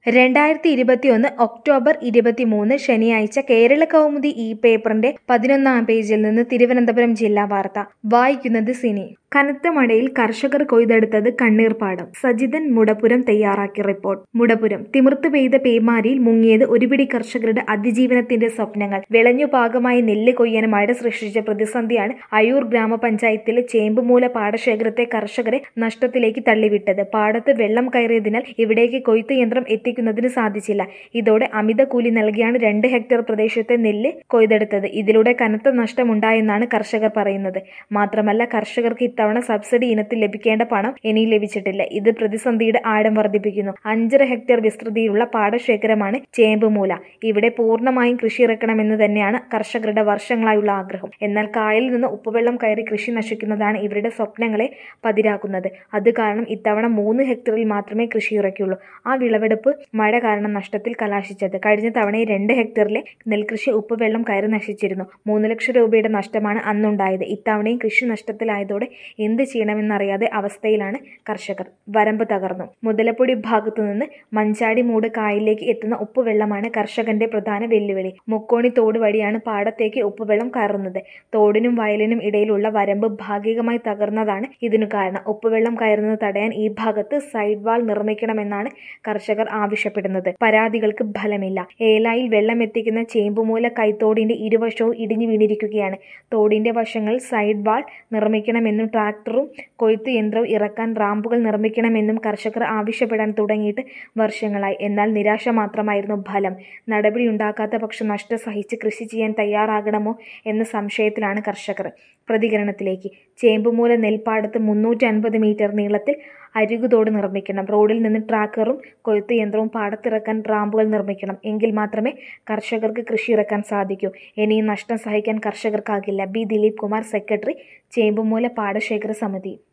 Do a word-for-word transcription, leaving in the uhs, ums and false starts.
രണ്ടായിരത്തി ഇരുപത്തിയൊന്ന് ഒക്ടോബർ ഇരുപത്തിമൂന്ന് ശനിയാഴ്ച കേരളകൗമുദി ഈ പേപ്പറിന്റെ പതിനൊന്നാം പേജിൽ നിന്ന് തിരുവനന്തപുരം ജില്ലാ വാർത്ത വായിക്കുന്നത് സിനി. കനത്ത മഴയിൽ കർഷകർ കൊയ്തെടുത്തത് കണ്ണീർപ്പാടം. സജിതൻ മുടപുരം തയ്യാറാക്കിയ റിപ്പോർട്ട്. മുടപുരം. തിമിർത്ത് പെയ്ത പേമാരിയിൽ മുങ്ങിയത് ഒരുപിടി കർഷകരുടെ അതിജീവനത്തിന്റെ സ്വപ്നങ്ങൾ. വിളഞ്ഞു പാകമായി നെല്ല് കൊയ്യാൻ മഴ സൃഷ്ടിച്ച പ്രതിസന്ധിയാണ് അയ്യൂർ ഗ്രാമപഞ്ചായത്തിലെ ചേമ്പുമൂല പാടശേഖരത്തെ കർഷകരെ നഷ്ടത്തിലേക്ക് തള്ളിവിട്ടത്. പാടത്ത് വെള്ളം കയറിയതിനാൽ ഇവിടേക്ക് കൊയ്ത്ത് യന്ത്രം എത്തിക്കുന്നതിന് സാധിച്ചില്ല. ഇതോടെ അമിത കൂലി നൽകിയാണ് രണ്ട് ഹെക്ടർ പ്രദേശത്തെ നെല്ല് കൊയ്തെടുത്തത്. ഇതിലൂടെ കനത്ത നഷ്ടമുണ്ടായെന്നാണ് കർഷകർ പറയുന്നത്. മാത്രമല്ല കർഷകർക്ക് ഇത്തവണ സബ്സിഡി ഇനത്തിൽ ലഭിക്കേണ്ട പണം ഇനിയും ലഭിച്ചിട്ടില്ല. ഇത് പ്രതിസന്ധിയുടെ ആഴം വർദ്ധിപ്പിക്കുന്നു. അഞ്ചര ഹെക്ടർ വിസ്തൃതിയിലുള്ള പാടശേഖരമാണ് ചേമ്പുമൂല. ഇവിടെ പൂർണ്ണമായും കൃഷി ഇറക്കണമെന്ന് തന്നെയാണ് കർഷകരുടെ വർഷങ്ങളായുള്ള ആഗ്രഹം. എന്നാൽ കായലിൽ നിന്ന് ഉപ്പുവെള്ളം കയറി കൃഷി നശിക്കുന്നതാണ് ഇവരുടെ സ്വപ്നങ്ങളെ പതിരാക്കുന്നത്. അത് കാരണം ഇത്തവണ മൂന്ന് ഹെക്ടറിൽ മാത്രമേ കൃഷി ഇറക്കിയുള്ളൂ. ആ വിളവെടുപ്പ് മഴ കാരണം നഷ്ടത്തിൽ കലാശിച്ചത്. കഴിഞ്ഞ തവണയിൽ രണ്ട് ഹെക്ടറിലെ നെൽകൃഷി ഉപ്പുവെള്ളം കയറി നശിച്ചിരുന്നു. മൂന്ന് ലക്ഷം രൂപയുടെ നഷ്ടമാണ് അന്നുണ്ടായത്. ഇത്തവണയും കൃഷി നഷ്ടത്തിലായതോടെ എന്ത് ചെയ്യണമെന്നറിയാതെ അവസ്ഥയിലാണ് കർഷകർ. വരമ്പ് തകർന്നു. മുതലപ്പൊടി ഭാഗത്തു നിന്ന് മഞ്ചാടി മൂട് കായലിലേക്ക് എത്തുന്ന ഉപ്പുവെള്ളമാണ് കർഷകന്റെ പ്രധാന വെല്ലുവിളി. മുക്കോണി തോട് വഴിയാണ് പാടത്തേക്ക് ഉപ്പുവെള്ളം കയറുന്നത്. തോടിനും വയലിനും ഇടയിലുള്ള വരമ്പ് ഭാഗികമായി തകർന്നതാണ് ഇതിനു കാരണം. ഉപ്പുവെള്ളം കയറുന്നത് തടയാൻ ഈ ഭാഗത്ത് സൈഡ് വാൾ നിർമ്മിക്കണമെന്നാണ് കർഷകർ ആവശ്യപ്പെടുന്നത്. പരാതികൾക്ക് ഫലമില്ല. ഏലായിൽ വെള്ളം എത്തിക്കുന്ന ചേമ്പുമൂല കൈത്തോടിന്റെ ഇരുവശവും ഇടിഞ്ഞു വീണിരിക്കുകയാണ്. തോടിന്റെ വശങ്ങളിൽ സൈഡ് വാൾ നിർമ്മിക്കണമെന്നും ട്രാക്ടറും കൊയ്ത്ത് യന്ത്രവും ഇറക്കാൻ റാമ്പുകൾ നിർമ്മിക്കണമെന്നും കർഷകർ ആവശ്യപ്പെടാൻ തുടങ്ങിയിട്ട് വർഷങ്ങളായി. എന്നാൽ നിരാശ മാത്രമായിരുന്നു ഫലം. നടപടിയുണ്ടാക്കാത്ത പക്ഷം നഷ്ടം സഹിച്ച് കൃഷി ചെയ്യാൻ തയ്യാറാകണമോ എന്ന സംശയത്തിലാണ് കർഷകർ. പ്രതികരണത്തിലേക്ക്. ചേമ്പുമൂല നെൽപ്പാടത്ത് മുന്നൂറ്റി അൻപത് മീറ്റർ നീളത്തിൽ അരികുതോട് നിർമ്മിക്കണം. റോഡിൽ നിന്ന് ട്രാക്ടറും കൊയ്ത്ത് യന്ത്രവും പാടത്തിറക്കാൻ റാമ്പുകൾ നിർമ്മിക്കണം. എങ്കിൽ മാത്രമേ കർഷകർക്ക് കൃഷി ഇറക്കാൻ സാധിക്കൂ. ഇനിയും നഷ്ടം സഹിക്കാൻ കർഷകർക്കാകില്ല. ബി ദിലീപ് കുമാർ, സെക്രട്ടറി, ചേമ്പുമൂല പാടശേഖര സമിതി.